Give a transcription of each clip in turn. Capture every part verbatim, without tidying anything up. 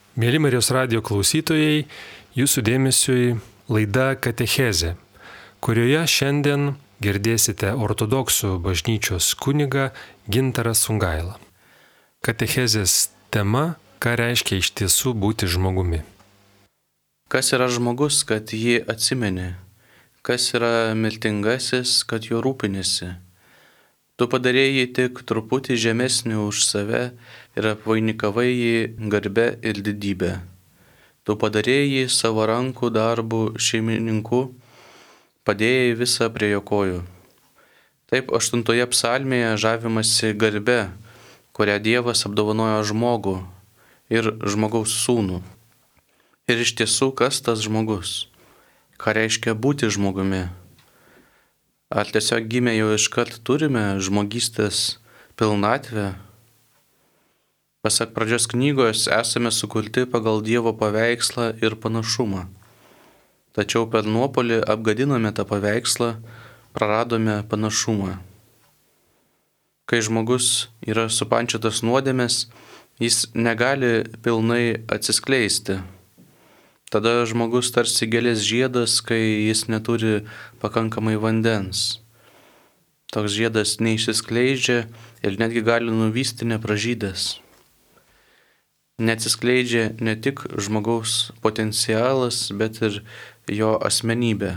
Mėly Marijos radijo klausytojai, jūsų dėmesiui laida Katechezė, kurioje šiandien girdėsite ortodoksų bažnyčios kunigą Gintarą Sungailą. Katechezės tema – ką reiškia iš tiesų būti žmogumi. Kas yra žmogus, kad jį atsimeni? Kas yra mirtingasis, kad juo rūpinėsi? Tu padarėjai tik truputį žemesnį už save ir apvainikavai jį garbe ir didybę. Tu padarėjai savo rankų darbų šeimininku, padėjai visą prie jo kojų. Taip aštuntoje psalmėje žavimasi garbe, kurią Dievas apdovanojo žmogų ir žmogaus sūnų. Ir iš tiesų, kas tas žmogus? Ką reiškia būti žmogumi? Ar tiesiog gimę jau iškart turime žmogystės pilnatvę? Pasak pradžios knygos, esame sukurti pagal Dievo paveikslą ir panašumą. Tačiau per nuopuolį apgadinome tą paveikslą, praradome panašumą. Kai žmogus yra supančiotas nuodėmės, jis negali pilnai atsiskleisti. Tada žmogus tarsi gėlės žiedas, kai jis neturi pakankamai vandens. Toks žiedas neišsiskleidžia ir netgi gali nuvysti nepražydęs. Neatsiskleidžia ne tik žmogaus potencialas, bet ir jo asmenybė.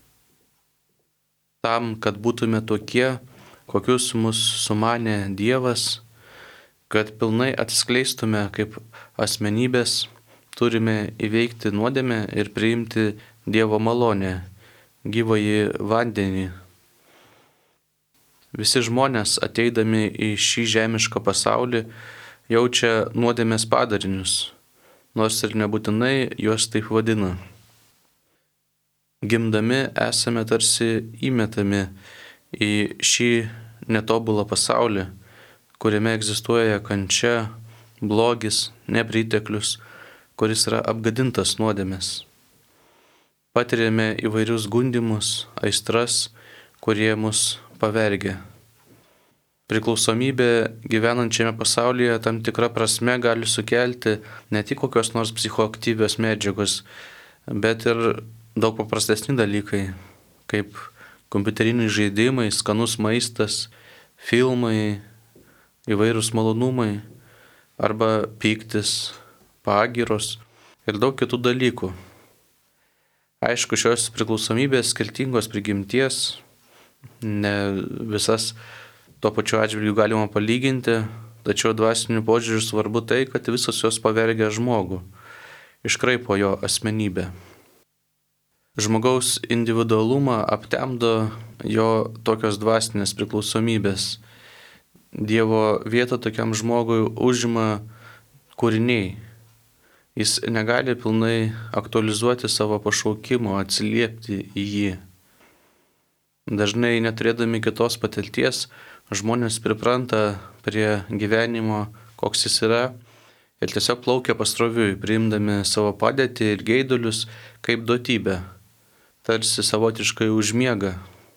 Tam, kad būtume tokie, kokius mus sumanė Dievas, kad pilnai atsiskleistume kaip asmenybės, turime įveikti nuodėmę ir priimti Dievo malonę, gyvąjį vandenį. Visi žmonės, ateidami į šį žemišką pasaulį, jaučia nuodėmės padarinius, nors ir nebūtinai juos taip vadina. Gimdami esame tarsi įmetami į šį netobulą pasaulį, kuriame egzistuoja kančia, blogis, nepriteklius, kuris yra apgadintas nuodėmės. Patiriame įvairius gundymus, aistras, kurie mus pavergia. Priklausomybė gyvenančiame pasaulyje tam tikra prasme gali sukelti ne tik kokios nors psichoaktyvios medžiagos, bet ir daug paprastesni dalykai, kaip kompiuteriniai žaidimai, skanus maistas, filmai, įvairūs malonumai arba pyktis, pagyros ir daug kitų dalykų. Aišku, šios priklausomybės skirtingos prigimties, ne visas tuo pačiu atžvilgiu galima palyginti, tačiau dvasiniu požiūriu svarbu tai, kad visos jos pavergia žmogų, iškraipo jo asmenybę. Žmogaus individualumą aptemdo jo tokios dvasinės priklausomybės. Dievo vietą tokiam žmogui užima kūriniai. Jis negali pilnai aktualizuoti savo pašaukimo, atsiliepti į jį. Dažnai neturėdami kitos patirties, žmonės pripranta prie gyvenimo, koks jis yra, ir tiesiog plaukia pasroviui, priimdami savo padėtį ir geidulius kaip duotybę, tarsi savotiškai užmiega.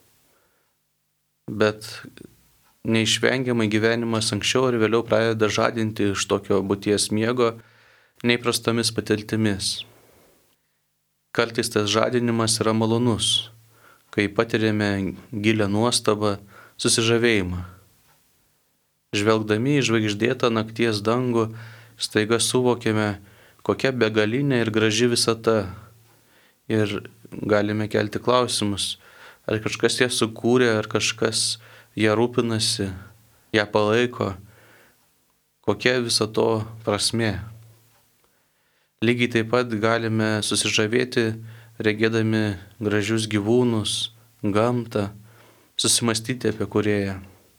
Bet neišvengiamai gyvenimas anksčiau ir vėliau pradeda žadinti iš tokio būties miego neįprastomis patirtimis. Kartais tas žadinimas yra malonus, kai patiriame gilią nuostabą, susižavėjimą. Žvelgdami į žvaigždėtą nakties dangų, staiga suvokėme, kokia begalinė ir graži visata. Ir galime kelti klausimus, ar kažkas ją sukūrė, ar kažkas ją rūpinasi, ją palaiko, kokia viso to prasmė. Lygiai taip pat galime susižavėti, regėdami gražius gyvūnus, gamtą, susimastyti apie Kūrėją.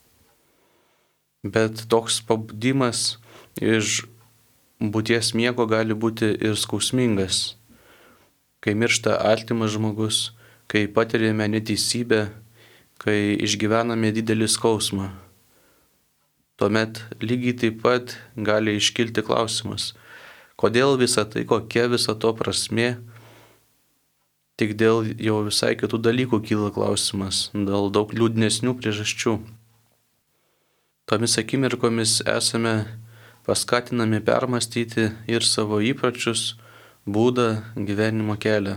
Bet toks pabudimas iš būties miego gali būti ir skausmingas. Kai miršta artimas žmogus, kai patiriame neteisybę, kai išgyvename didelį skausmą. Tuomet lygiai taip pat gali iškilti klausimas, kodėl visa tai, kokia visa to prasmė. Tik dėl jau visai kitų dalykų kyla klausimas, dėl daug liūdnesnių priežasčių. Tomis akimirkomis esame paskatinami permastyti ir savo įpročius, būdą, gyvenimo kelią.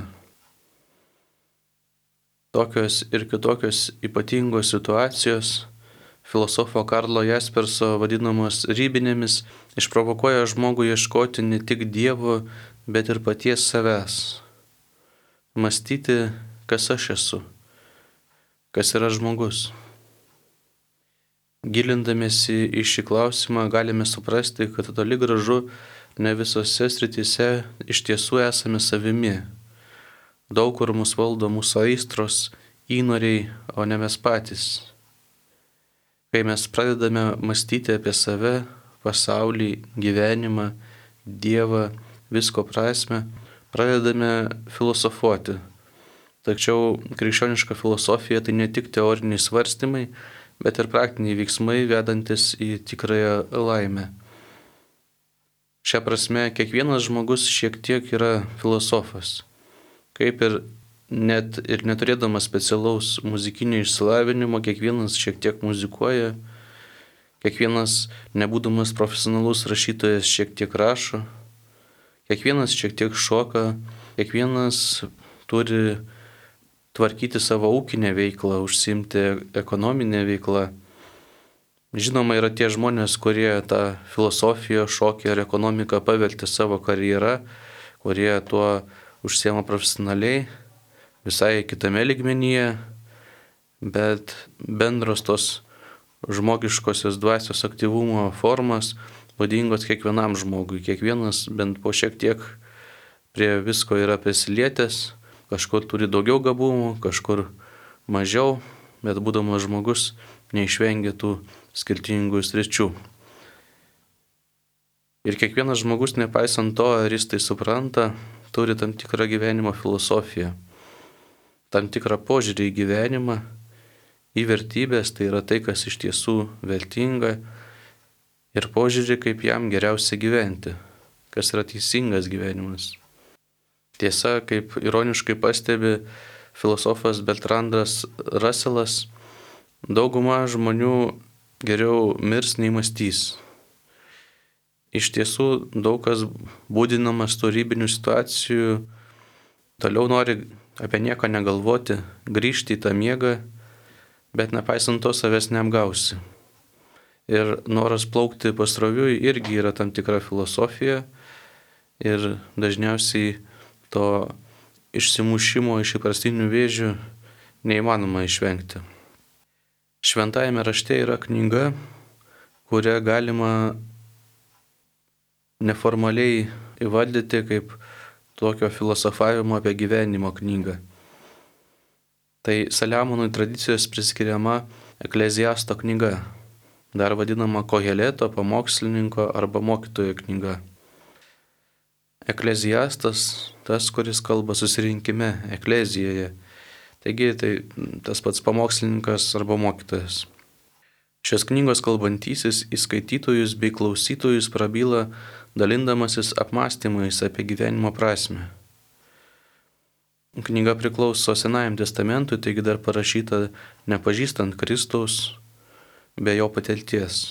Tokios ir kitokios ypatingos situacijos, filosofo Karlo Jasperso vadinamos ribinėmis, išprovokuoja žmogų ieškoti ne tik Dievo, bet ir paties savęs. Mąstyti, kas aš esu, kas yra žmogus. Gilindamėsi į šį klausimą galime suprasti, kad toli gražu ne visose srityse iš tiesų esame savimi. Daug kur mus valdo mūsų aistros, įnoriai, o ne mes patys. Kai mes pradedame mąstyti apie save, pasaulį, gyvenimą, Dievą, visko prasme, pradedame filosofuoti. Tačiau krikščioniška filosofija tai ne tik teoriniai svarstymai, bet ir praktiniai veiksmai vedantis į tikrąją laimę. Šia prasme, kiekvienas žmogus šiek tiek yra filosofas. Kaip ir net ir neturėdamas specialaus muzikinio išsilavinimo, kiekvienas šiek tiek muzikuoja, kiekvienas, nebūdamas profesionalus rašytojas, šiek tiek rašo, kiekvienas šiek tiek šoka, kiekvienas turi tvarkyti savo ūkinę veiklą, užsiimti ekonominę veiklą. Žinoma, yra tie žmonės, kurie tą filosofiją, šokį ar ekonomiką pavertė savo karjerą, kurie tuo užsiema profesionaliai, visai kitame lygmenyje, bet bendros tos žmogiškosios dvasios aktyvumo formas būdingos kiekvienam žmogui. Kiekvienas bent po šiek tiek prie visko yra prisilietęs, kažkur turi daugiau gabumų, kažkur mažiau, bet būdamas žmogus neišvengia tų skirtingų sričių. Ir kiekvienas žmogus, nepaisant to, ar jis tai supranta, turi tam tikrą gyvenimo filosofiją, tam tikrą požiūrį į gyvenimą, į vertybės, tai yra tai, kas iš tiesų vertinga, ir požiūrį, kaip jam geriausia gyventi, kas yra teisingas gyvenimas. Tiesa, kaip ironiškai pastebi filosofas Bertrandas Russellas, dauguma žmonių geriau mirs nei mąstys. Iš tiesų, daug kas būdinamas tų ribinių situacijų, toliau nori apie nieką negalvoti, grįžti į tą miegą, bet nepaisant to savęs neapgausi. Ir noras plaukti pasroviui irgi yra tam tikra filosofija ir dažniausiai to išsimušimo iš įprastinių vėžių neįmanoma išvengti. Šventajame rašte yra knyga, kurią galima neformaliai įvardyti kaip tokio filosofavimo apie gyvenimo knygą. Tai Saliamonui tradicijos priskiriama Ekleziasto knyga, dar vadinama Koheleto, pamokslininko arba mokytojo knyga. Ekleziastas, tas, kuris kalba susirinkime, eklezijoje. Taigi tai tas pats pamokslininkas arba mokytojas. Šios knygos kalbantysis į skaitytojus bei klausytojus prabyla dalindamasis apmąstymais apie gyvenimo prasmę. Knyga priklauso Senajam testamentui, taigi dar parašyta nepažįstant Kristaus, be jo patirties.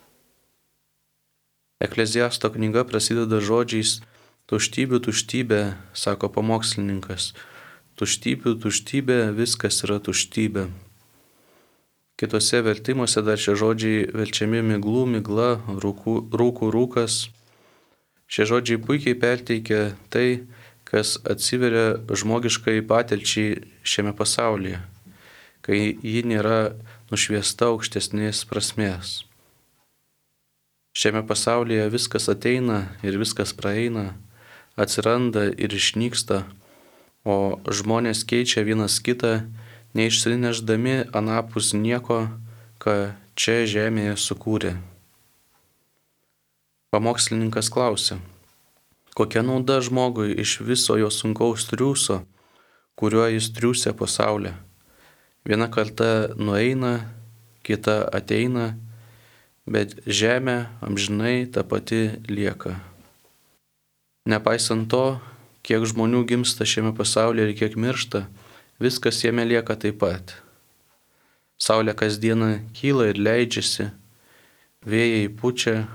Ekleziasto knyga prasideda žodžiais tuštybių tuštybė, sako pamokslininkas. Tuštybių tuštybė, viskas yra tuštybė. Kitose vertimuose dar šie žodžiai verčiami miglų, migla, rūkų, rūkų rūkas. Šie žodžiai puikiai perteikia tai, kas atsiveria žmogiškai patirčiai šiame pasaulyje, kai ji nėra nušviesta aukštesnės prasmės. Šiame pasaulyje viskas ateina ir viskas praeina, atsiranda ir išnyksta, o žmonės keičia vienas kitą, neišsineždami anapus nieko, ką čia žemėje sukūrė. Pamokslininkas klausia, kokia nauda žmogui iš viso jo sunkaus triūso, kuriuo jis triūsia pasaulį. Viena karta nueina, kita ateina, bet žemė amžinai ta pati lieka. Nepaisant to, kiek žmonių gimsta šiame pasaulyje ir kiek miršta, viskas jame lieka taip pat. Saulė kasdieną kyla ir leidžiasi, vėjai pučia,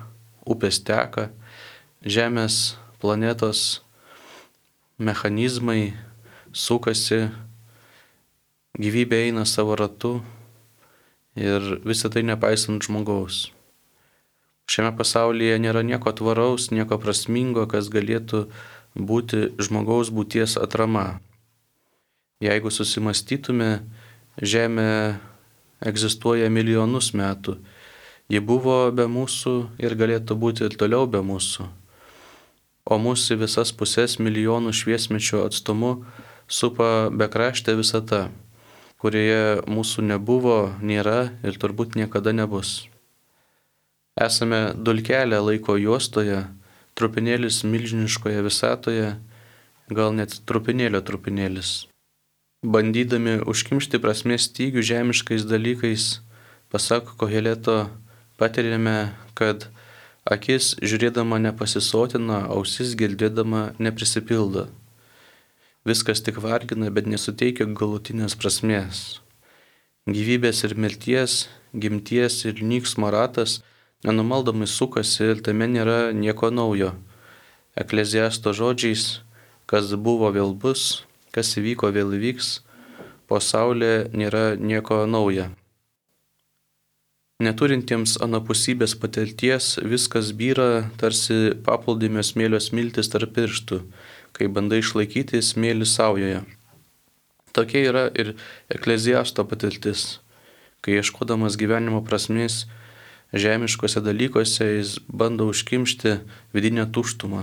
upės teka, Žemės planetos mechanizmai sukasi, gyvybė eina savo ratu ir visą tai nepaisant žmogaus. Šiame pasaulyje nėra nieko tvaraus, nieko prasmingo, kas galėtų būti žmogaus būties atrama. Jeigu susimastytume, Žemė egzistuoja milijonus metų. Ji buvo be mūsų ir galėtų būti ir toliau be mūsų. O mūsų visas pusės milijonų šviesmečių atstumu supa bekraštė visata, kurioje mūsų nebuvo, nėra ir turbūt niekada nebus. Esame dulkelė laiko juostoje, trupinėlis milžiniškoje visatoje, gal net trupinėlio trupinėlis. Bandydami užkimšti prasmės stygių žemiškais dalykais, pasak Koheleto, patiriame, kad akis žiūrėdama nepasisotina, ausis girdėdama neprisipildo. Viskas tik vargina, bet nesuteikia galutinės prasmės. Gyvybės ir mirties, gimties ir nyksmo ratas nenumaldomai sukasi ir tame nėra nieko naujo. Ekleziasto žodžiais, kas buvo vėl bus, kas įvyko vėl įvyks, po saulė nėra nieko nauja. Neturintiems anapusybės patirties viskas byra tarsi paplūdimio smėlio smiltis tarp pirštų, kai bandai išlaikyti smėlį saujoje. Tokia yra ir ekleziasto patirtis, kai ieškodamas gyvenimo prasmės žemiškose dalykuose jis bando užkimšti vidinę tuštumą.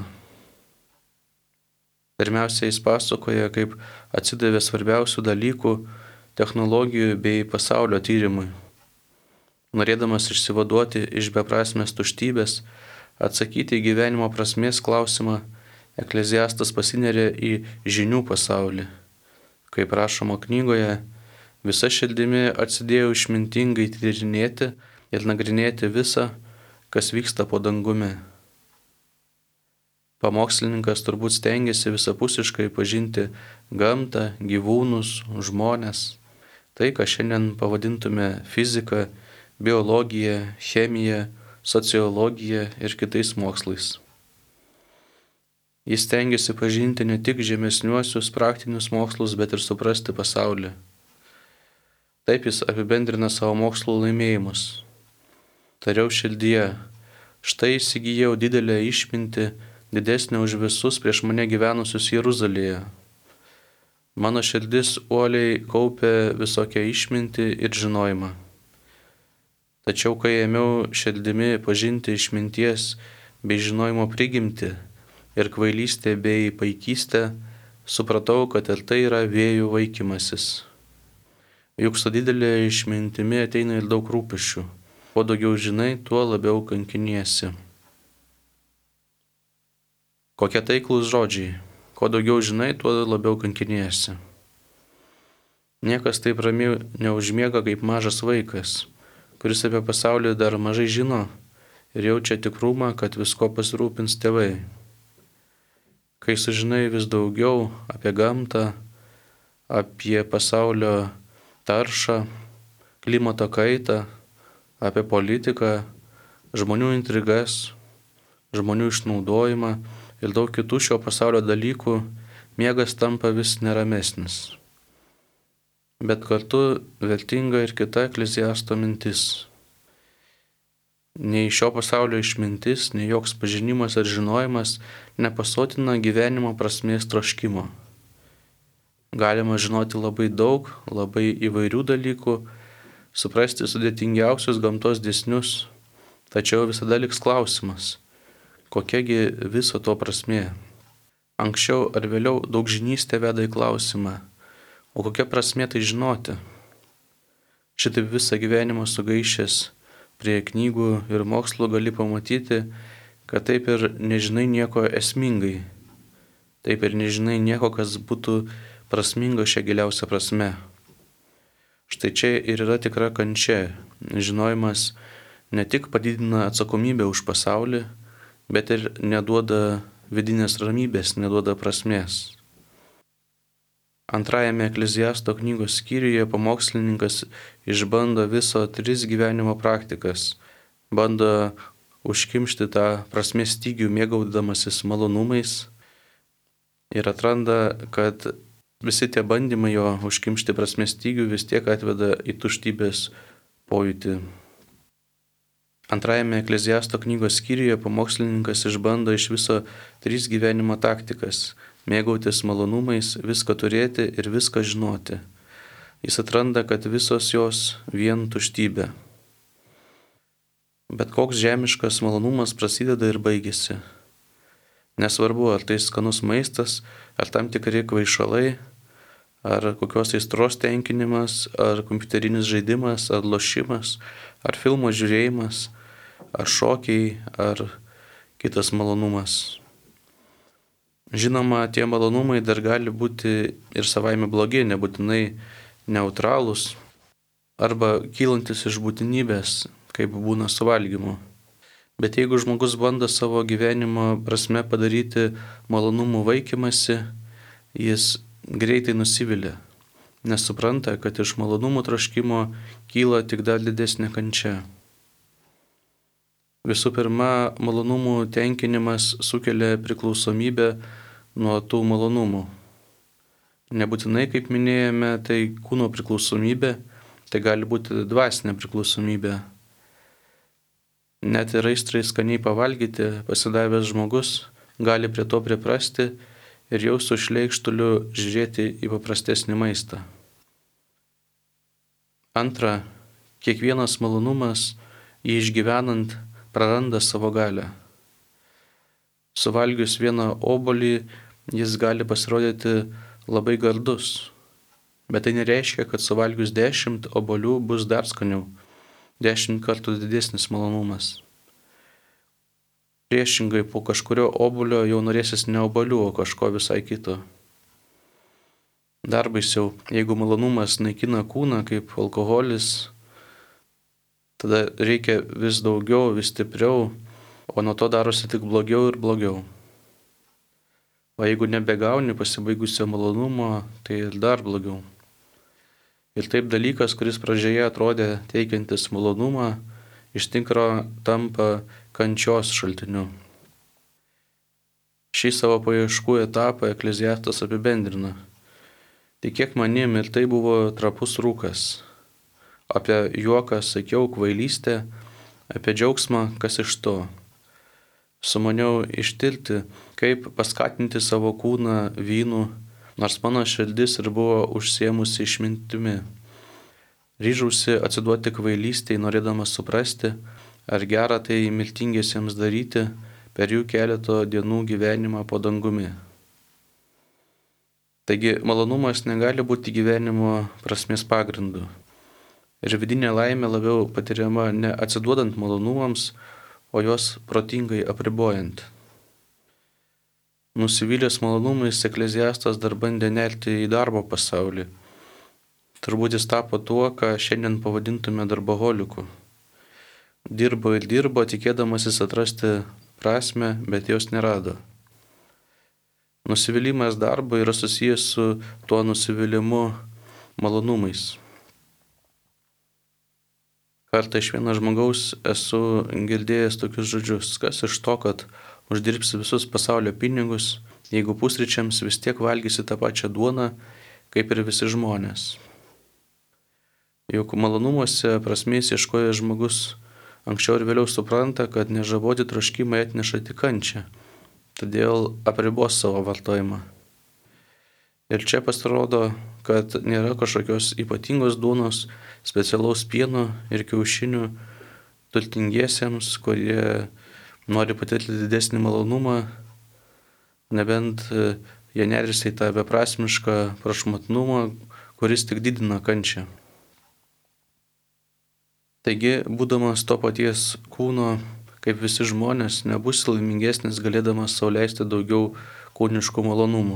Pirmiausia, jis pasakoja, kaip atsidavė svarbiausių dalykų, technologijų bei pasaulio tyrimui. Norėdamas išsivaduoti iš beprasmės tuštybės, atsakyti į gyvenimo prasmės klausimą, ekleziastas pasineria į žinių pasaulį. Kaip rašoma knygoje, visa širdimi atsidėjau išmintingai tyrinėti ir nagrinėti visą, kas vyksta po dangumi. Pamokslininkas turbūt stengiasi visapusiškai pažinti gamtą, gyvūnus, žmones, tai, ką šiandien pavadintume fizika, biologija, chemija, sociologija ir kitais mokslais. Jis stengiasi pažinti ne tik žemesniuosius praktinius mokslus, bet ir suprasti pasaulį. Taip jis apibendrina savo mokslo laimėjimus. Tariau širdyje, štai įsigijau didelę išmintį, didesnė už visus prieš mane gyvenusius Jeruzalėje. Mano širdis uoliai kaupė visokią išmintį ir žinojimą. Tačiau kai ėmiau širdimi pažinti išminties bei žinojimo prigimtį ir kvailystę bei paikystę, supratau, kad ir tai yra vėjų vaikymasis. Juk su didelė išmintimi ateina ir daug rūpesčių. Kuo daugiau žinai, tuo labiau kankiniesi. Kokie taiklūs žodžiai. Kuo daugiau žinai, tuo labiau kankiniesi. Niekas taip ramiai neužmiega kaip mažas vaikas, kuris apie pasaulį dar mažai žino ir jaučia tikrumą, kad visko pasirūpins tėvai. Kai sužinai vis daugiau apie gamtą, apie pasaulio taršą, klimato kaitą, apie politiką, žmonių intrigas, žmonių išnaudojimą ir daug kitų šio pasaulio dalykų, miegas tampa vis neramesnis. Bet kartu vertinga ir kita ekleziasto mintis. Nei šio pasaulio išmintis, nei joks pažinimas ar žinojimas nepasotina gyvenimo prasmės troškimo. Galima žinoti labai daug, labai įvairių dalykų, suprasti sudėtingiausius gamtos dėsnius, tačiau visada liks klausimas, kokiagi viso to prasmė. Anksčiau ar vėliau daugžinystė veda į klausimą, o kokia prasmė tai žinoti? Šitaip visą gyvenimą sugaišęs prie knygų ir mokslo gali pamatyti, kad taip ir nežinai nieko esmingai, taip ir nežinai nieko, kas būtų prasminga šią giliausią prasme. Štai čia ir yra tikra kančia. Žinojimas ne tik padidina atsakomybę už pasaulį, bet ir neduoda vidinės ramybės, neduoda prasmės. Antrajame ekleziasto knygos skyriuje pamokslininkas išbando viso tris gyvenimo praktikas. Bando užkimšti tą prasmės stygių mėgaudamasis malonumais ir atranda, kad visi tie bandymai jo užkimšti prasmės stygių vis tiek atveda į tuštybės pojūtį. Antrajame Ekleziasto knygos skyriuje pamokslininkas išbando iš viso tris gyvenimo taktikas - mėgautis malonumais, viską turėti ir viską žinoti. Jis atranda, kad visos jos vien tuštybė. Bet koks žemiškas malonumas prasideda ir baigėsi. Nesvarbu, ar tai skanus maistas, ar tam tikri kvaišalai, ar kokios aistros tenkinimas, ar kompiuterinis žaidimas, ar lošimas, ar filmo žiūrėjimas, ar šokiai, ar kitas malonumas. Žinoma, tie malonumai dar gali būti ir savaime blogi, nebūtinai neutralūs, arba kylantis iš būtinybės, kaip būna su valgymu. Bet jeigu žmogus bando savo gyvenimo prasme padaryti malonumų vaikymasi, jis greitai nusivilia, nes supranta, kad iš malonumų troškimo kyla tik dar didesnė kančia. Visų pirma, malonumų tenkinimas sukelia priklausomybę nuo tų malonumų. Nebūtinai, kaip minėjome, tai kūno priklausomybė, tai gali būti dvasinė priklausomybė. Net ir aistrai skaniai pavalgyti pasidavęs žmogus gali prie to priprasti ir jau su šleikštuliu žiūrėti į paprastesnį maistą. Antra, kiekvienas malonumas, jį išgyvenant, praranda savo galią. Suvalgius vieną obuolį, jis gali pasirodyti labai gardus, bet tai nereiškia, kad suvalgius dešimt obuolių bus dar skaniau, dešimt kartų didesnis malonumas. Priešingai, po kažkurio obuolio jau norėsis ne obuolių, o kažko visai kito. Dar baisiau, jeigu malonumas naikina kūną kaip alkoholis, tada reikia vis daugiau, vis stipriau, o nuo to darosi tik blogiau ir blogiau. O jeigu nebegauni pasibaigusio malonumo, tai ir dar blogiau. Ir taip dalykas, kuris pradžioje atrodė teikiantis malonumą, iš tikro tampa kančios šaltiniu. Šį savo paieškų etapą Ekleziastas apibendrina. Tikėk manim, ir tai buvo trapus rūkas. Apie juoką sakiau kvailystę, apie džiaugsmą, kas iš to. Sumaniau ištirti, kaip paskatinti savo kūną vynu, nors mano širdis ir buvo užsiėmusi išmintimi. Ryžausi atsiduoti kvailystei, norėdamas suprasti, ar gera tai miltingiesiems daryti per jų keleto dienų gyvenimą po dangumi. Taigi malonumas negali būti gyvenimo prasmės pagrindu. Ir vidinė laimė labiau patiriama ne atsiduodant malonumams, o juos protingai apribojant. Nusivylęs malonumais, Ekleziastas dar bandė nerti į darbo pasaulį. Turbūt jis tapo tuo, ką šiandien pavadintume darboholiku. Dirbo ir dirbo, tikėdamasis atrasti prasmę, bet jos nerado. Nusivylimas darbo yra susijęs su tuo nusivylimu malonumais. Kartą iš vieno žmogaus esu girdėjęs tokius žodžius: kas iš to, kad uždirbsi visus pasaulio pinigus, jeigu pusryčiams vis tiek valgysi tą pačią duoną, kaip ir visi žmonės. Juk malonumuose prasmės ieškojęs žmogus anksčiau ir vėliau supranta, kad nežaboti troškimai atneša tik kančią, todėl apribos savo vartojimą. Ir čia pasirodo, kad nėra kažkokios ypatingos duonos, specialaus pieno ir kiaušinių turtingiesiems, kurie nori patirti didesnį malonumą, nebent jie nerisi į tą beprasmišką prašmatnumą, kuris tik didina kančią. Taigi, būdamas to paties kūno, kaip visi žmonės, nebus laimingesnis galėdamas sau leisti daugiau kūniškų malonumų.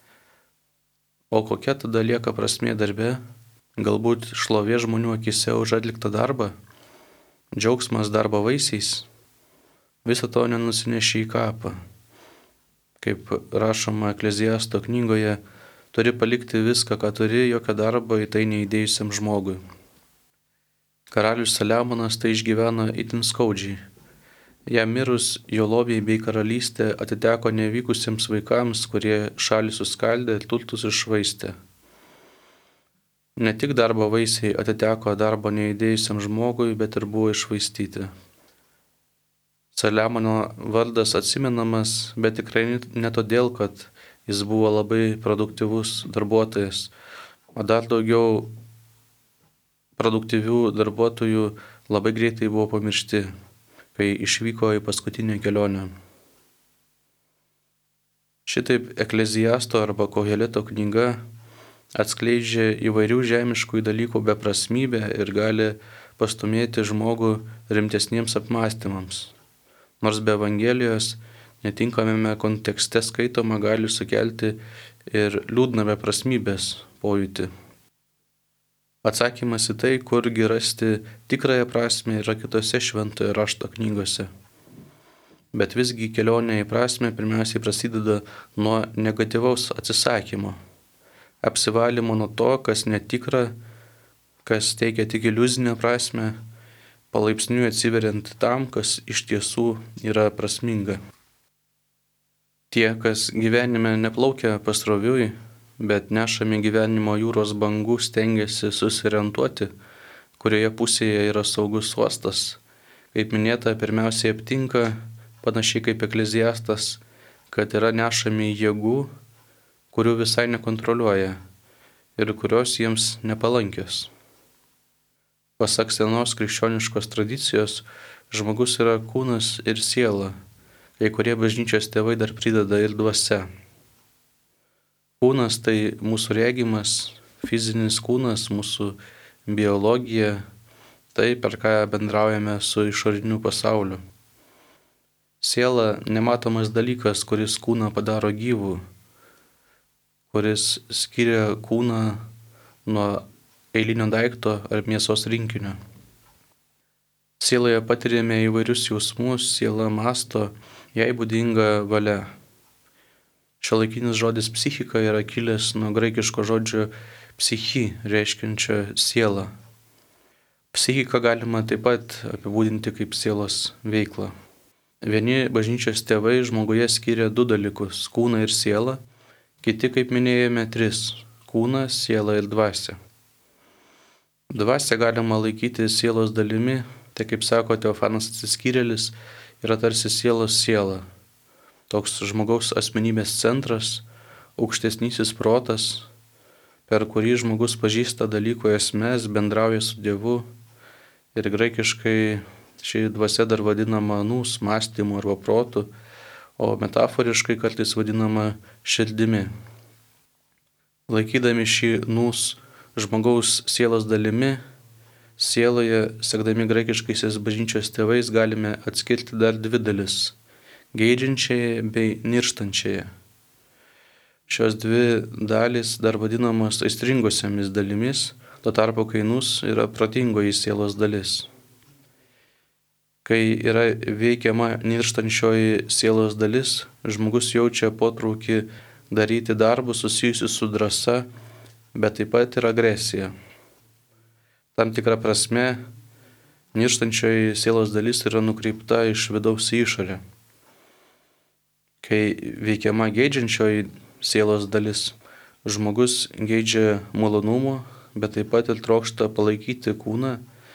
O kokia tada lieka prasmė darbe? Galbūt šlovė žmonių akise už atliktą darbą? Džiaugsmas darbo vaisiais? Viso to nenusineši į kapą. Kaip rašoma Ekleziasto knygoje, turi palikti viską, ką turi, jokio darbo į tai neįdėjusiam žmogui. Karalius Saliamonas tai išgyveno itin skaudžiai. Jam mirus jo lobiai bei karalystė atiteko nevykusiems vaikams, kurie šalį suskaldė ir turtus iššvaistė. Ne tik darbo vaisiai atiteko darbo neįdėjusiam žmogui, bet ir buvo iššvaistyti. Saliamono vardas atsimenamas, bet tikrai ne todėl, kad jis buvo labai produktyvus darbuotojas, o dar daugiau produktyvių darbuotojų labai greitai buvo pamiršti, kai išvyko į paskutinę kelionę. Šitaip Ekleziasto arba Koheleto knyga atskleidžia įvairių žemiškųjų dalykų beprasmybę ir gali pastumėti žmogų rimtesniems apmąstymams. Nors be Evangelijos netinkamame kontekste skaitoma gali sukelti ir liūdną beprasmybės pojūtį. Atsakymas į tai, kurgi rasti tikrąją prasmę, yra kitose šventojo rašto knygose. Bet visgi kelionė į prasmę pirmiausiai prasideda nuo negatyvaus atsisakymo, apsivalymo nuo to, kas netikra, kas teikia tik iliuzinę prasmę, palaipsniui atsiveriant tam, kas iš tiesų yra prasminga. Tie, kas gyvenime neplaukia pasroviui, bet nešami gyvenimo jūros bangų stengiasi susiorientuoti, kurioje pusėje yra saugus uostas. Kaip minėta, pirmiausiai aptinka, panašiai kaip Ekleziastas, kad yra nešami jėgų, kurių visai nekontroliuoja ir kurios jiems nepalankios. Pasak senos krikščioniškos tradicijos, žmogus yra kūnas ir siela, kai kurie bažnyčios tėvai dar prideda ir dvasia. Kūnas tai mūsų regimas, fizinis kūnas, mūsų biologija, tai per ką bendraujame su išoriniu pasauliu. Siela nematomas dalykas, kuris kūną padaro gyvų, kuris skiria kūną nuo eilinio daikto ar mėsos rinkinio. Sieloje patiriame įvairius jausmus, siela mąsto, jai būdinga valia. Šiuolaikinis žodis psichika yra kilęs nuo graikiško žodžio psichi, reiškiančio sielą. Psichiką galima taip pat apibūdinti kaip sielos veiklą. Vieni bažnyčios tėvai žmoguje skiria du dalykus - kūną ir sielą, kiti, kaip minėjome, tris - kūną, sielą ir dvasią. Dvasią galima laikyti sielos dalimi, tai kaip sako Teofanas Atsiskyrėlis, yra tarsi sielos siela. Toks žmogaus asmenybės centras, aukštesnysis protas, per kurį žmogus pažįsta dalyko esmės, bendrauja su Dievu ir graikiškai ši dvasia dar vadinama nūs, mąstymu arba protu, o metaforiškai kartais vadinama širdimi. Laikydami šį nūs žmogaus sielos dalimi, sieloje, sekdami graikiškaisiais bažnyčios tėvais, galime atskirti dar dvi dalis – geidžiančiąją bei nirštančiąją. Šios dvi dalys dar vadinamos aistringosiomis dalimis, tuo tarpu kai nūs yra protingoji sielos dalis. Kai yra veikiama nirštančioji sielos dalis, žmogus jaučia potraukį daryti darbus susijusius su drąsa, bet taip pat ir agresija. Tam tikra prasme, nirštančioji sielos dalis yra nukreipta iš vidaus į išorę. Kai veikiama geidžiančioji sielos dalis, žmogus geidžia malonumo, bet taip pat ir trokšta palaikyti kūną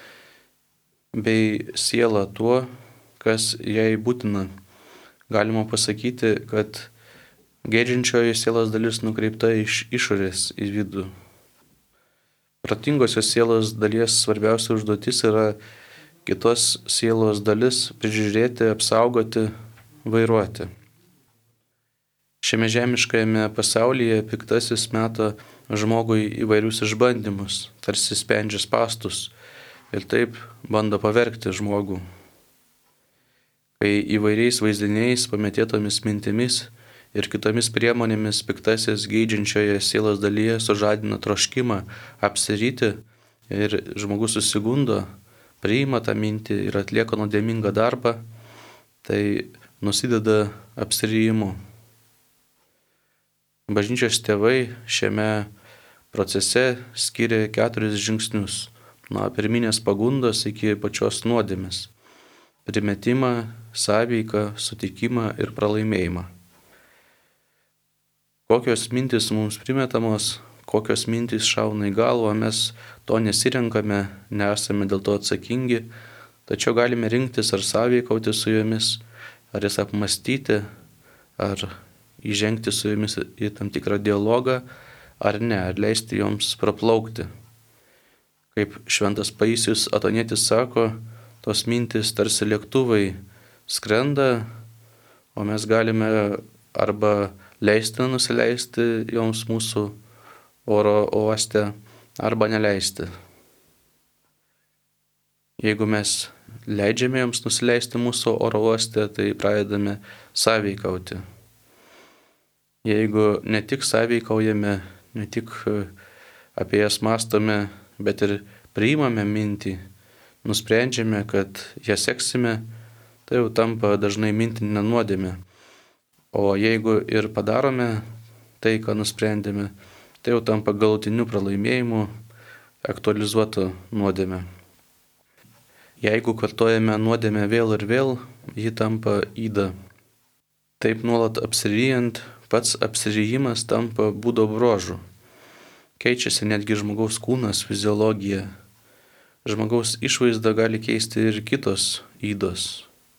bei sielą tuo, kas jai būtina. Galima pasakyti, kad geidžiančioji sielos dalis nukreipta iš išorės į vidų. Protingosios sielos dalies svarbiausia užduotis yra kitos sielos dalis prižiūrėti, apsaugoti, vairuoti. Šiame žemiškajame pasaulyje piktasis meta žmogui įvairius išbandymus, tarsi spendžia spąstus ir taip bando pavergti žmogų. Kai įvairiais vaizdiniais, pametėtomis mintimis ir kitomis priemonėmis piktasis geidžiančioje sielos dalyje sužadina troškimą apsiryti ir žmogus susigundo, priima tą mintį ir atlieka nuodėmingą darbą, tai nusideda apsirijimu. Bažnyčios tėvai šiame procese skiria keturis žingsnius, nuo pirminės pagundos iki pačios nuodėmės. primetimą, sąveiką, sutikimą ir pralaimėjimą. Kokios mintis mums primetamos, kokios mintis šauna į galvą, mes to nesirenkame, nesame dėl to atsakingi, tačiau galime rinktis ar sąveikauti su jomis, ar jas apmastyti, ar įžengti su jomis į tam tikrą dialogą, ar ne, ar leisti joms praplaukti. Kaip šventas Paisijus Atonietis sako, tos mintis tarsi lėktuvai skrenda, o mes galime arba leisti nusileisti joms mūsų oro uoste, arba neleisti. Jeigu mes leidžiame joms nusileisti mūsų oro uoste, tai pradedame sąveikauti. Jeigu ne tik sąveikaujame, ne tik apie jas mąstome, bet ir priimame mintį, nusprendžiame, kad ją seksime, tai jau tampa dažnai mintinė nuodėmė. O jeigu ir padarome tai, ką nusprendėme, tai jau tampa galutiniu pralaimėjimu, aktualizuotu nuodėmę. Jeigu kartojame nuodėmę vėl ir vėl, ji tampa yda. Taip nuolat apsiryjant, pats apsiryjimas tampa būdo bruožu. Keičiasi netgi žmogaus kūnas, fiziologija. Žmogaus išvaizdą gali keisti ir kitos ydos.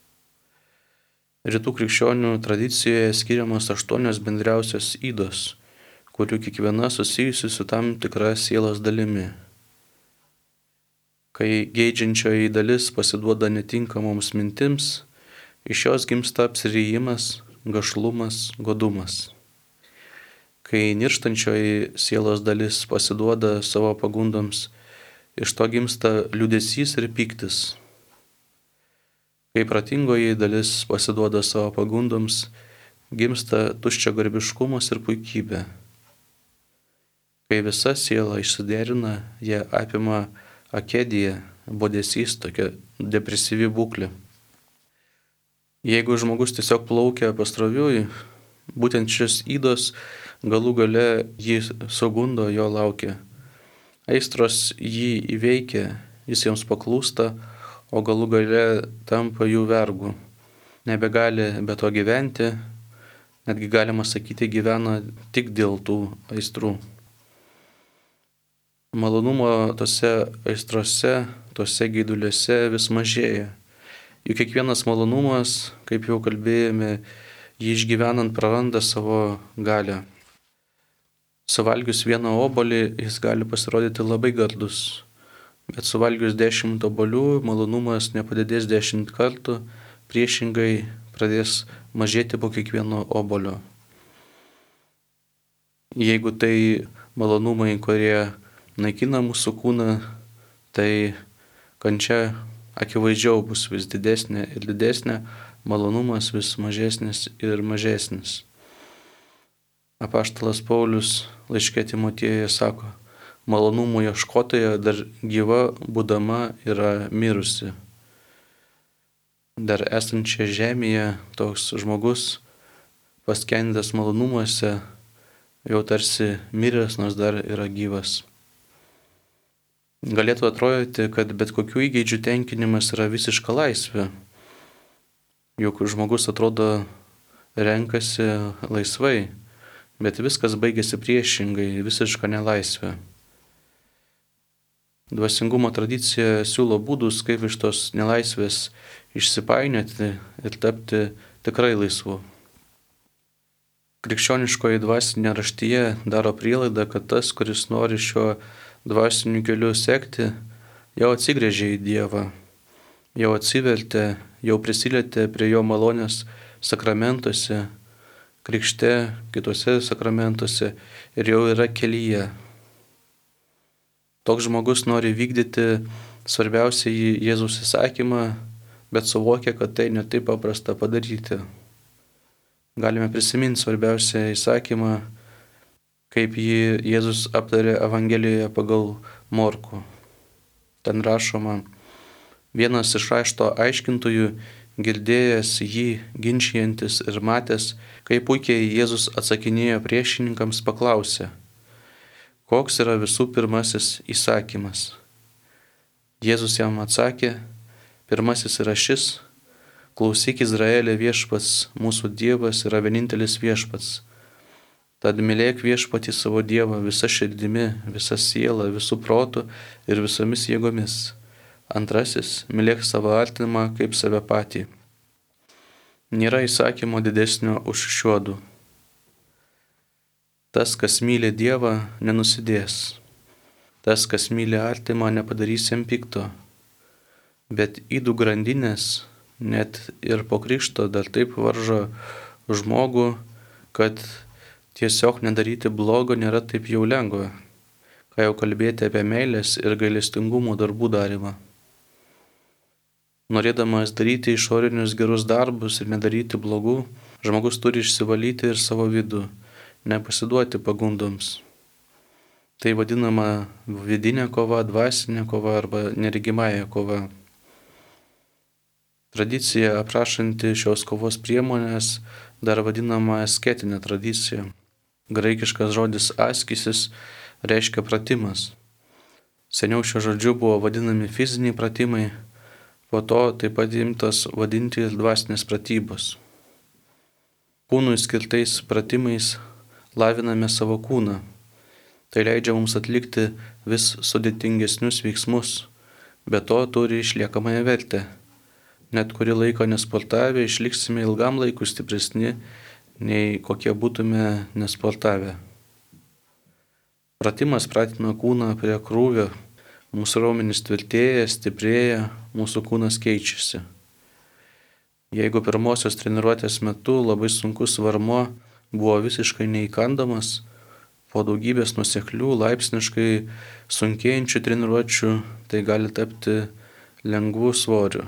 Rytų krikščionių tradicijoje skiriamos aštuonios bendriausios ydos, kurių kiekviena susijusi su tam tikra sielos dalimi. Kai geidžiančioji dalis pasiduoda netinkamoms mintims, iš jos gimsta apsiryjimas, gašlumas, godumas. Kai nirštančioji sielos dalis pasiduoda savo pagundoms, iš to gimsta liūdesys ir pyktis. Kai pratingoji dalis pasiduoda savo pagundoms, gimsta tuščiagarbiškumas ir puikybė. Kai visa siela išsiderina, jie apima akedija, bodesys, tokia depresyvi būklė. Jeigu žmogus tiesiog plaukia pasroviui, būtent šis ydos galų gale jį sugundo, jo laukia. Aistros jį įveikia, jis jiems paklūsta, o galų gale tampa jų vergu. Nebegali be to gyventi, netgi galima sakyti, gyvena tik dėl tų aistrų. Malonumo tose aistrose, tose geiduliuose vis mažėja. Juk kiekvienas malonumas, kaip jau kalbėjome, jį išgyvenant praranda savo galią. Suvalgius vieną obuolį jis gali pasirodyti labai gardus, bet suvalgius dešimt obuolių malonumas nepadidės dešimt kartų, priešingai pradės mažėti po kiekvieno obuolio. Jeigu tai malonumai, kurie naikina mūsų kūną, tai kančia akivaizdžiau bus vis didesnė ir didesnė, malonumas vis mažesnis ir mažesnis. Apaštalas Paulius laiške Timotiejui sako, malonumo ieškotoja dar gyva būdama yra mirusi. Dar esančia žemėje toks žmogus, paskendęs malonumuose, jau tarsi miręs, nors dar yra gyvas. Galėtų atrodyti, kad bet kokių įgeidžių tenkinimas yra visiška laisvė. Juk žmogus atrodo renkasi laisvai, bet viskas baigėsi priešingai, visiška nelaisvė. Dvasingumo tradicija siūlo būdus, kaip iš tos nelaisvės išsipainioti ir tapti tikrai laisvu. Krikščioniškoji dvasinė raštyje daro prielaidą, kad tas, kuris nori šiuo dvasiniu keliu sekti, jau atsigręžė į Dievą, jau atsivertė, jau prisilietė prie jo malonės sakramentuose, krikšte, kitose sakramentuose ir jau yra kelyje. Toks žmogus nori vykdyti svarbiausiai Jėzaus įsakymą, bet suvokia, kad tai ne taip paprasta padaryti. Galime prisiminti svarbiausią įsakymą, kaip jį Jėzus aptarė Evangelijoje pagal Morkų. Ten rašoma, vienas iš rašto aiškintojų, girdėjęs jį ginčijantis ir matęs, kaip puikiai Jėzus atsakinėjo priešininkams, paklausė, koks yra visų pirmasis įsakymas. Jėzus jam atsakė, pirmasis yra šis, Klausyk Izraelė, viešpats, mūsų Dievas yra vienintelis viešpats. Tad mylėk viešpatį savo Dievą visa širdimi, visa siela, visų protų ir visomis jėgomis. Antrasis, mylėk savo artimą kaip save patį. Nėra įsakymo didesnio už šiuodu. Tas, kas myli Dievą, nenusidės. Tas, kas myli artimą, nepadarys jam pikto. Bet ydų grandinės net ir po krikšto dar taip varžo žmogų, kad tiesiog nedaryti blogo nėra taip jau lengva, ką jau kalbėti apie meilės ir gailestingumo darbų darymą. Norėdamas daryti išorinius gerus darbus ir nedaryti blogų, žmogus turi išsivalyti ir savo vidų, nepasiduoti pagundoms. Tai vadinama vidinė kova, dvasinė kova arba neregimąja kova. Tradicija aprašanti šios kovos priemonės dar vadinama asketinė tradicija. Graikiškas žodis askisis reiškia pratimas. Seniau šio žodžiu buvo vadinami fiziniai pratimai, po to taip pat imtas vadinti ir dvasinės pratybos. Kūnui skirtais pratimais laviname savo kūną. Tai leidžia mums atlikti vis sudėtingesnius veiksmus, be to turi išliekamąją vertę. Net kurį laiką nesportavę išliksime ilgam laikui stipresni, nei kokie būtume nesportavę. Pratimas pratina kūną prie krūvio, mūsų raumenys tvirtėja, stiprėja, mūsų kūnas keičiasi. Jeigu pirmosios treniruotės metu labai sunkus svarmuo buvo visiškai neįkandamas, po daugybės nuoseklių, laipsniškai sunkėjančių treniruočių tai gali tapti lengvų svoriu.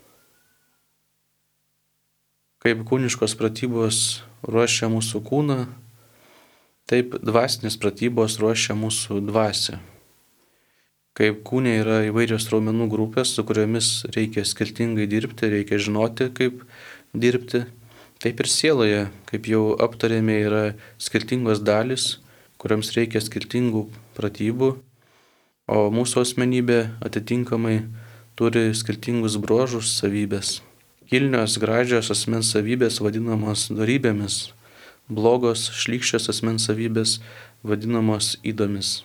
Kaip kūniškos pratybos ruošia mūsų kūną, taip dvasinės pratybos ruošia mūsų dvasią. Kaip kūne yra įvairios raumenų grupės, su kuriomis reikia skirtingai dirbti, reikia žinoti, kaip dirbti, taip ir sieloje, kaip jau aptarėme, yra skirtingos dalys, kuriams reikia skirtingų pratybų, o mūsų asmenybė atitinkamai turi skirtingus bruožus, savybės. Kilnios, gražios asmens savybės vadinamos dorybėmis, blogos, šlykščios asmens savybės vadinamos ydomis.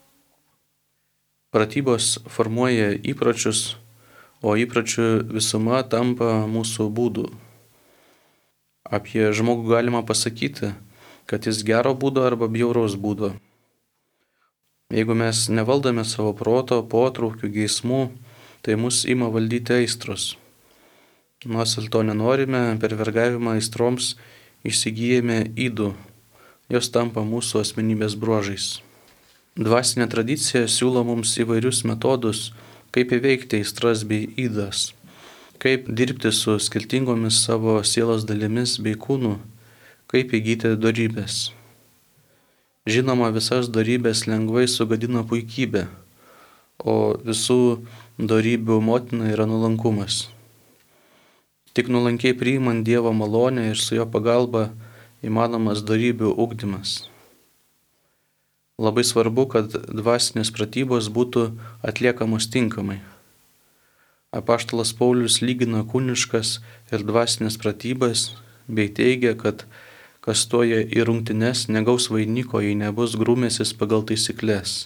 Pratybos formuoja įpročius, o įpročių visuma tampa mūsų būdų. Apie žmogų galima pasakyti, kad jis gero būdo arba bjauraus būdo. Jeigu mes nevaldome savo proto, potraukių, geismų, tai mus ima valdyti aistros. Nors ir to nenorime, per vergavimą aistroms įsigyjame ydų, jos tampa mūsų asmenybės bruožais. Dvasinė tradicija siūlo mums įvairius metodus, kaip įveikti aistras bei ydas, kaip dirbti su skirtingomis savo sielos dalimis bei kūnu, kaip įgyti dorybės. Žinoma, visas dorybės lengvai sugadina puikybė, o visų dorybių motina yra nuolankumas. Tik nuolankiai priimant Dievo malonę ir su jo pagalba įmanomas dorybių ugdymas. Labai svarbu, kad dvasinės pratybos būtų atliekamos tinkamai. Apaštalas Paulius lygina kūniškas ir dvasinės pratybas bei teigia, kad kas stoja į rungtynes negaus vainiko, jei nebus grūmėsis pagal taisyklės.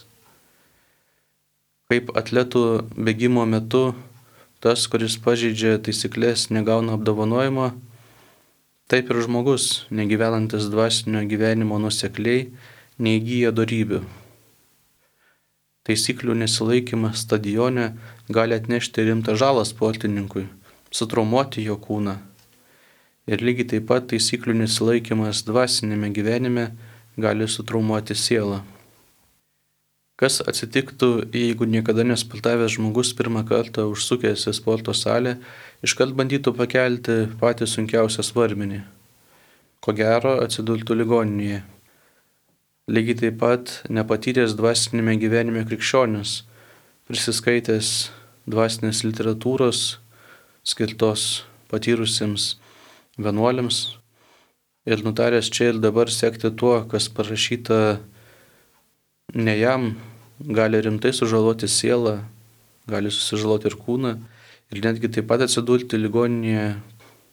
Kaip atletų bėgimo metu tas, kuris pažeidžia taisyklės, negauna apdovanojimo, taip ir žmogus, negyvenantis dvasinio gyvenimo nuosekliai, neįgyja dorybių. Taisyklių nesilaikymas stadione gali atnešti rimtą žalą sportininkui, sutraumuoti jo kūną. Ir lygiai taip pat taisyklių nesilaikymas dvasinėme gyvenime gali sutraumuoti sielą. Kas atsitiktų, jeigu niekada nesportavęs žmogus pirmą kartą užsukęs į sporto salę iškart bandytų pakelti patį sunkiausią svarmenį? Ko gero atsidurtų ligoninėje. Lygiai taip pat nepatyręs dvasinėme gyvenime krikščionis, prisiskaitęs dvasinės literatūros skirtos patyrusiems vienuoliams ir nutaręs čia ir dabar sekti tuo, kas parašyta ne jam, gali rimtai sužaloti sielą, gali susižaloti ir kūną ir netgi taip pat atsidurti ligoninėje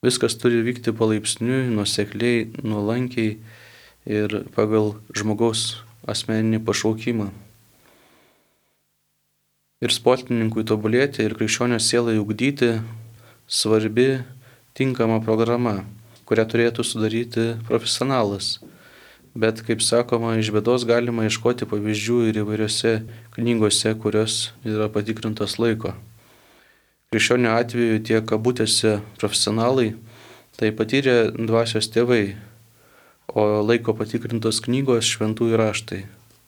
Viskas turi vykti palaipsniui, nuosekliai, nuolankiai ir pagal žmogaus asmeninį pašaukimą. Ir sportininkui tobulėti, ir krikščionio sielai ugdyti svarbi tinkama programa, kurią turėtų sudaryti profesionalas. Bet, kaip sakoma, iš bėdos galima ieškoti pavyzdžių ir įvairiose knygose, kurios yra patikrintos laiko. Krikščionio atveju tie kabutėse profesionalai tai patyrė dvasios tėvai, o laiko patikrintos knygos šventųjų raštai.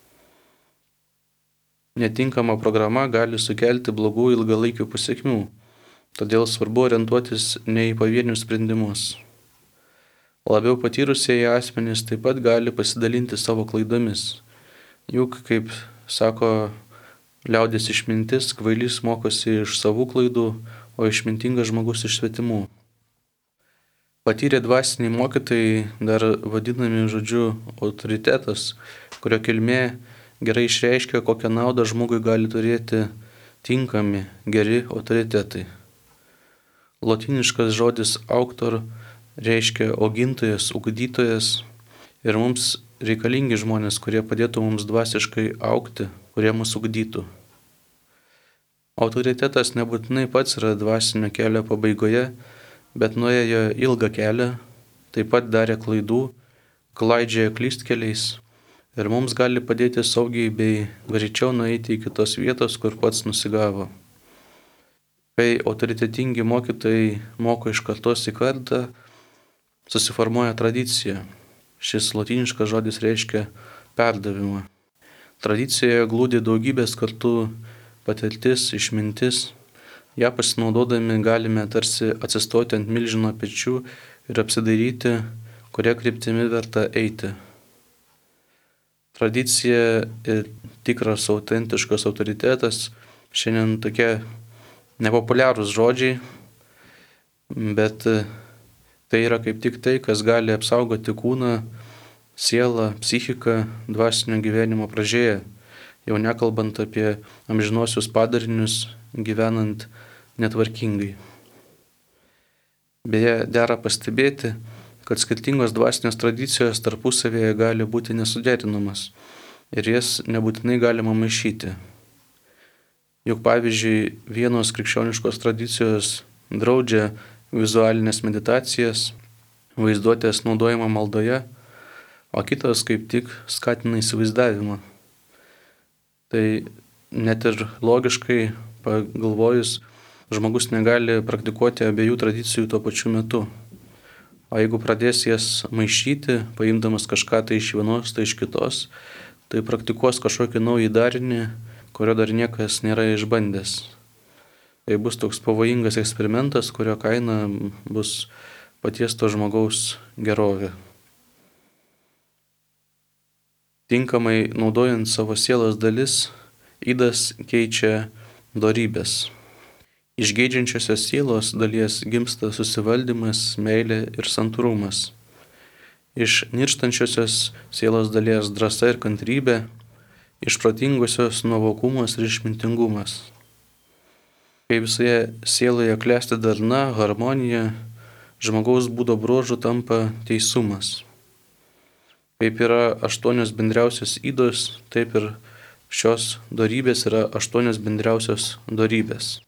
Netinkama programa gali sukelti blogų ilgalaikių pasekmių, todėl svarbu orientuotis ne į pavienius sprendimus. Labiau patyrusieji asmenys taip pat gali pasidalinti savo klaidomis. Juk, kaip sako liaudės išmintis, kvailys mokosi iš savų klaidų, o išmintingas žmogus iš svetimų. Patyrę dvasiniai mokytojai, dar vadinami žodžiu autoritetas, kurio kilmė gerai išreiškia, kokią naudą žmogui gali turėti tinkami, geri autoritetai. Lotyniškas žodis auctor reiškia augintojas, ugdytojas ir mums reikalingi žmonės, kurie padėtų mums dvasiškai augti, kurie mus ugdytų. Autoritetas nebūtinai pats yra dvasinio kelio pabaigoje, bet nuėjo ilgą kelią, taip pat darė klaidų, klaidžioja klystkeliais ir mums gali padėti saugiai bei greičiau nueiti į kitos vietos, kur pats nusigavo. Kai autoritetingi mokytojai moko iš kartos į kartą, susiformuoja tradicija. Šis lotyniškas žodis reiškia perdavimą. Tradicijoje glūdi daugybės kartų patirtis, išmintis. Ja pasinaudodami galime tarsi atsistoti ant milžino pečių ir apsidairyti, kuria kryptimi verta eiti. Tradicija ir tikras autentiškas autoritetas šiandien tokie nepopuliarūs žodžiai, bet tai yra kaip tik tai, kas gali apsaugoti kūną, sielą, psichiką dvasinio gyvenimo pradžioje, jau nekalbant apie amžinosius padarinius gyvenant netvarkingai. Beje, dera pastebėti, kad skirtingos dvasinės tradicijos tarpusavėje gali būti nesuderinamas ir jas nebūtinai galima maišyti. Juk pavyzdžiui, vienos krikščioniškos tradicijos draudžia vizualinės meditacijas, vaizduotės naudojimą maldoje, o kitos kaip tik skatina įsivaizdavimą. Tai net ir logiškai pagalvojus, žmogus negali praktikuoti abiejų tradicijų tuo pačiu metu. O jeigu pradės jas maišyti, paimdamas kažką tai iš vienos, tai iš kitos, tai praktikuos kažkokį naują darinį, kurio dar niekas nėra išbandęs. Tai bus toks pavojingas eksperimentas, kurio kaina bus paties to žmogaus gerovė. Tinkamai naudojant savo sielos dalis, ydas keičia dorybės. Iš geidžiančiosios sielos dalies gimsta susivaldymas, meilė ir santūrumas. Iš nirštančiosios sielos dalies drąsa ir kantrybė, iš protingosios nuovokumas ir išmintingumas. Kai visoje sieloje klesti darna, harmonija, žmogaus būdo bruožų tampa teisumas. Kaip yra aštuonios bendriausios ydos, taip ir šios dorybės yra aštuonios bendriausios dorybės.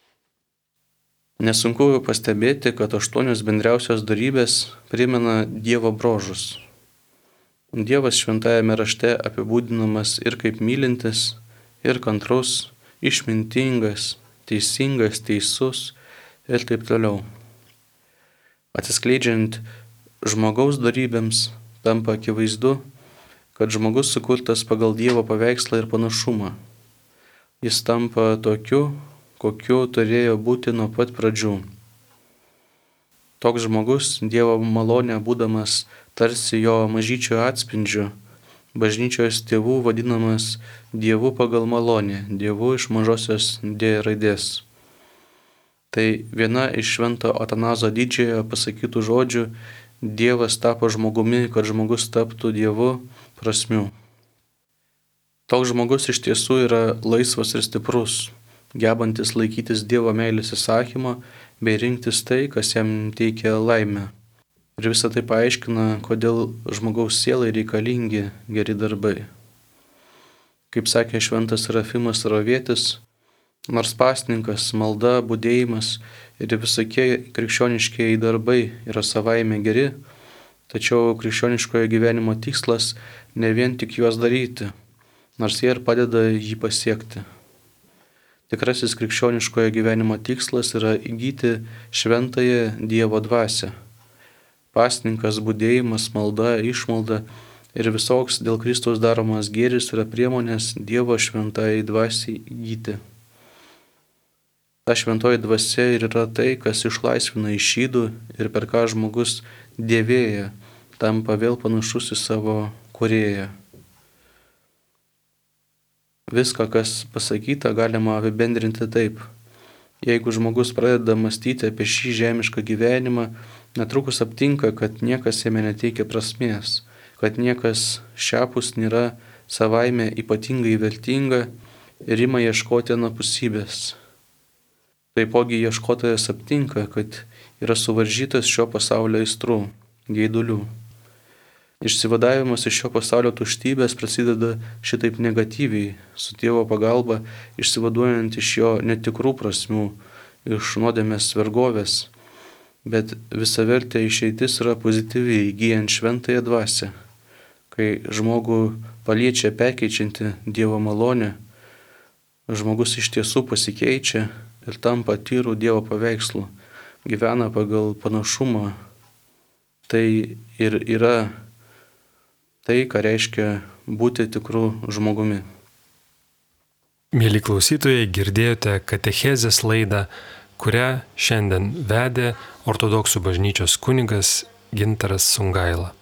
Nesunku pastebėti, kad aštuonios bendriausios dorybės primena Dievo bruožus. Dievas šventajame rašte apibūdinamas ir kaip mylintis, ir kantrus, išmintingas, teisingas, teisus ir taip toliau. Atsiskleidžiant žmogaus dorybėms, tampa akivaizdu, kad žmogus sukurtas pagal Dievo paveikslą ir panašumą. Jis tampa tokiu, kokiu turėjo būti nuo pat pradžių. Toks žmogus, Dievo malonė būdamas tarsi jo mažyčio atspindžiu, bažnyčios tėvų vadinamas Dievu pagal malonę, Dievu iš mažosios D raidės. Tai viena iš švento Atanazo Didžiojo pasakytų žodžių: Dievas tapo žmogumi, kad žmogus taptų Dievu prasmių. Toks žmogus iš tiesų yra laisvas ir stiprus, gebantis laikytis Dievo meilės įsakymo, bei rinktis tai, kas jam teikia laimę. Ir visą tai paaiškina, kodėl žmogaus sielai reikalingi geri darbai. Kaip sakė šventas Serafimas Rovėtis, nors pasninkas, malda, budėjimas ir visokie krikščioniškieji darbai yra savaime geri, tačiau krikščioniškojo gyvenimo tikslas ne vien tik juos daryti, nors jie ir padeda jį pasiekti. Tikrasis krikščioniškojo gyvenimo tikslas yra įgyti šventąją Dievo dvasią. Pasninkas, budėjimas, malda, išmalda ir visoks dėl Kristaus daromas gėris yra priemonės Dievo šventai dvasiai įgyti. Ta šventoji dvasia ir yra tai, kas išlaisvina iš ydų ir per ką žmogus dievėja, tampa vėl panašus į savo kūrėją. Viską, kas pasakyta, galima apibendrinti taip. Jeigu žmogus pradeda mąstyti apie šį žemišką gyvenimą, netrukus aptinka, kad niekas jame neteikia prasmės, kad niekas šiapus nėra savaime ypatingai vertinga ir ima ieškoti anapusybės. Taipogi ieškotojas aptinka, kad yra suvaržytas šio pasaulio aistrų, geidulių. Išsivadavimas iš šio pasaulio tuštybės prasideda šitaip negatyviai, su Dievo pagalba išsivaduojant iš jo netikrų prasmių, iš nuodėmės vergovės, bet visavertė išeitis yra pozityviai įgyjant šventąją dvasią, kai žmogų paliečia perkeičianti Dievo malonė, žmogus iš tiesų pasikeičia ir tampa tyrų Dievo paveikslu, gyvena pagal panašumą. Tai ir yra tai, ką reiškia būti tikru žmogumi. Mėly klausytojai, girdėjote katechezės laidą, kurią šiandien vedė ortodoksų bažnyčios kunigas Gintaras Sungaila.